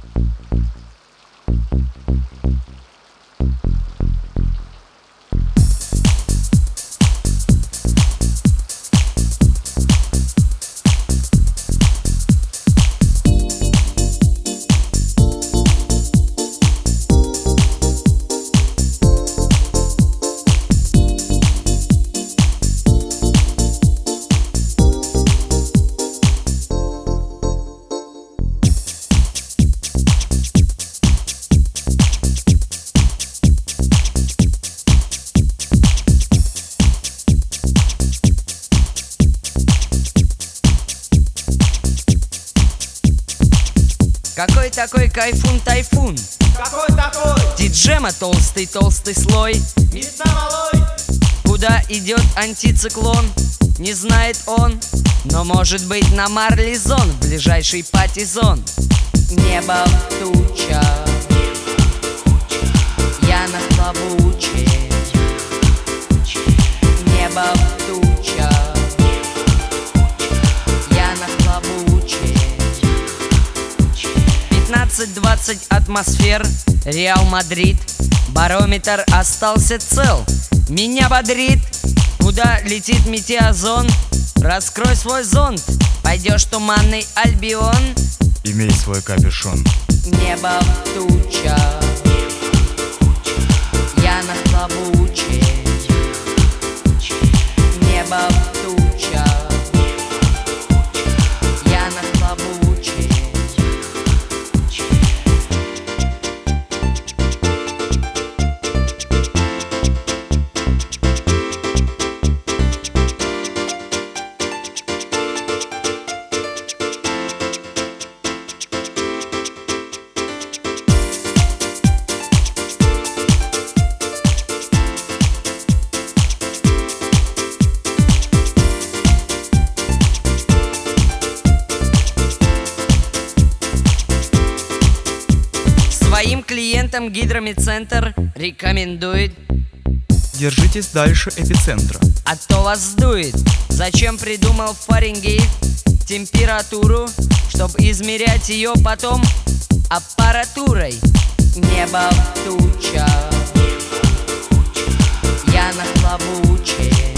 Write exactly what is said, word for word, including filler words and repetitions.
Какой такой кайфун-тайфун? Какой такой? Диджема толстый-толстый слой. Мясна малой. Куда идет антициклон? Не знает он, но может быть на Марлизон, в ближайший пати-зон. Небо в тучах, я нахлобучен. Небо в тучах, я нахлобучен. пятнадцать-двадцать атмосфер, Реал Мадрид. Барометр остался цел, меня бодрит. Куда летит метеозон? Раскрой свой зонт, пойдешь в туманный Альбион. Имей свой капюшон. Небо в тучах, я нахлобучен. Небо в тучах, я нахлобучен. Своим клиентам Гидромедцентр рекомендует: Держитесь дальше эпицентра. а то вас сдует. Зачем придумал Фаренгейт температуру? Чтоб измерять ее потом аппаратурой. Небо в тучах, я нахлобучен.